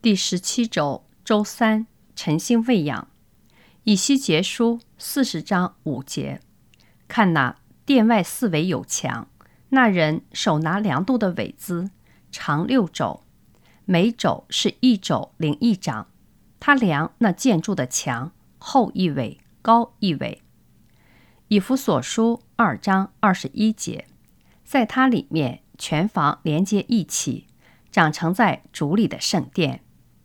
第17周周三，晨星喂养。以西结书40章5节。看哪，殿外四围有墙，那人手拿量度的苇子，长6肘，每肘是1肘零1掌。他量那建筑的墙，厚1围，高1围。以弗所书2章21节。在它里面，全房连接一起，长成在主里的圣殿。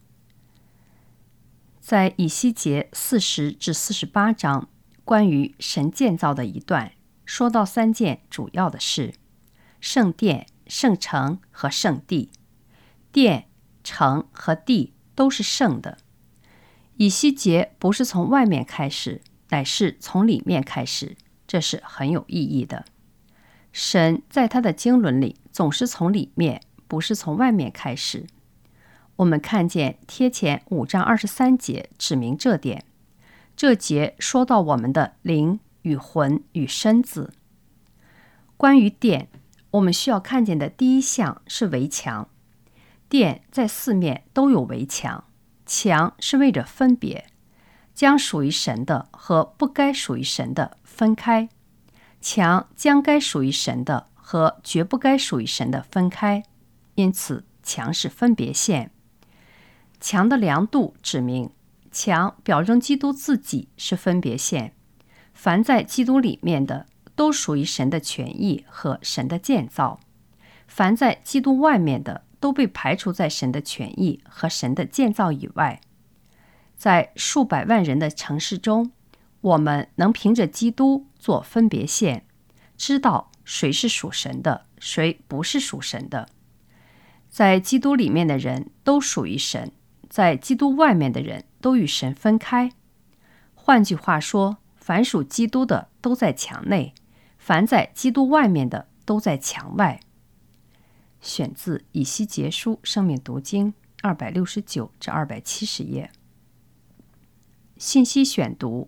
在以西结40至48章，关于神建造的一段，说到3件主要的事：圣殿、圣城和圣地。殿、城和地都是圣的。以西结不是从外面开始，乃是从里面开始，这是很有意义的。神在他的经纶里总是从里面，不是从外面开始。我们看见贴前5章23节指明这点。这节说到我们的灵与魂与身子。关于殿，我们需要看见的第一项是围墙。殿在4面都有围墙，墙是为着分别，将属于神的和不该属于神的分开。墙将该属于神的和绝不该属于神的分开，因此墙是分别线。墙的量度指明，墙表征基督自己是分别线。凡在基督里面的，都属于神的权益和神的建造；凡在基督外面的，都被排除在神的权益和神的建造以外。在数百万人的城市中，我们能凭着基督做分别线，知道谁是属神的，谁不是属神的。在基督里面的人都属于神，在基督外面的人都与神分开。换句话说，凡属基督的都在墙内，凡在基督外面的都在墙外。选自以西结书生命读经269至270页。信息选读。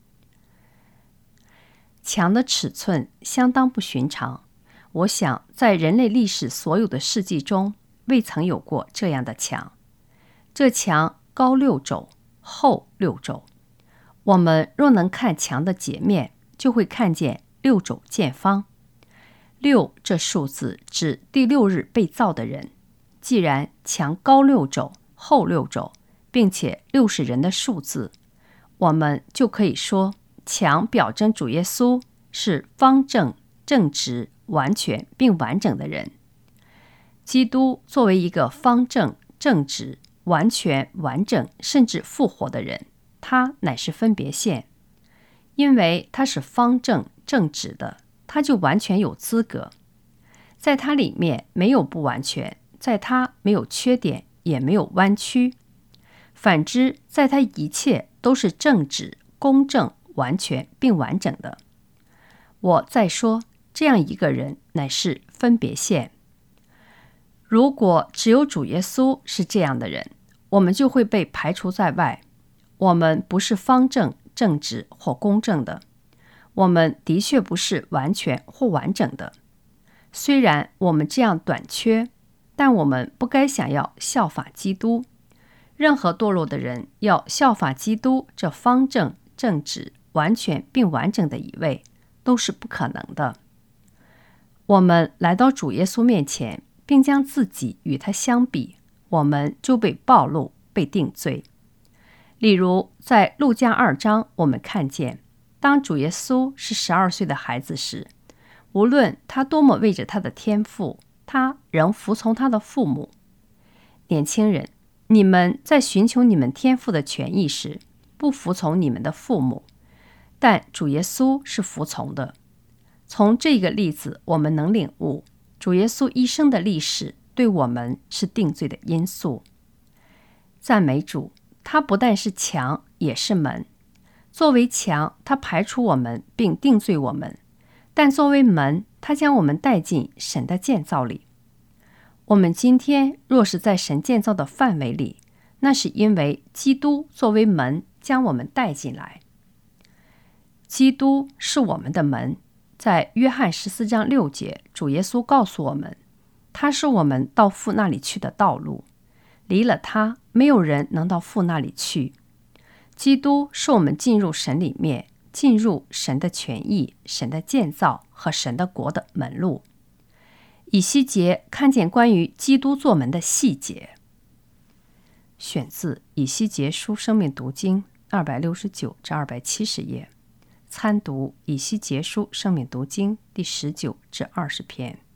墙的尺寸相当不寻常，我想在人类历史所有的世纪中，未曾有过这样的墙。这墙高6肘，厚6肘。我们若能看墙的截面，就会看见6肘见方。6这数字指第6日被造的人。既然墙高6肘，厚6肘，并且6是人的数字，我们就可以说，墙表征主耶稣是方正、正直、完全并完整的人。基督作为一个方正、正直、完全、完整甚至复活的人，他乃是分别线。因为他是方正、正直的，他就完全有资格。在他里面没有不完全，在他没有缺点，也没有弯曲。反之，在他一切都是正直、公正、完全并完整的。我再说，这样一个人乃是分别线。如果只有主耶稣是这样的人，我们就会被排除在外。我们不是方正、正直或公正的，我们的确不是完全或完整的。虽然我们这样短缺，但我们不该想要效法基督。任何堕落的人要效法基督这方正、正直、完全并完整的一位，都是不可能的。我们来到主耶稣面前，并将自己与他相比，我们就被暴露、被定罪。例如，在路加2章，我们看见，当主耶稣是12岁的孩子时，无论他多么为着他的天父，他仍服从他的父母。年轻人，你们在寻求你们天父的权益时，不服从你们的父母，但主耶稣是服从的。从这个例子，我们能领悟，主耶稣一生的历史对我们是定罪的因素。赞美主，他不但是墙，也是门。作为墙，他排除我们并定罪我们；但作为门，他将我们带进神的建造里。我们今天若是在神建造的范围里，那是因为基督作为门将我们带进来。基督是我们的门。在约翰14章6节，主耶稣告诉我们，他是我们到父那里去的道路。 离了他，没有人能到父那里去。基督是我们进入神里面，进入神的权益、神的建造和神的国的门路。以西结看见关于基督做门的细节。选自以西结书生命读经269至270页，参读以西结书生命读经第19至20篇。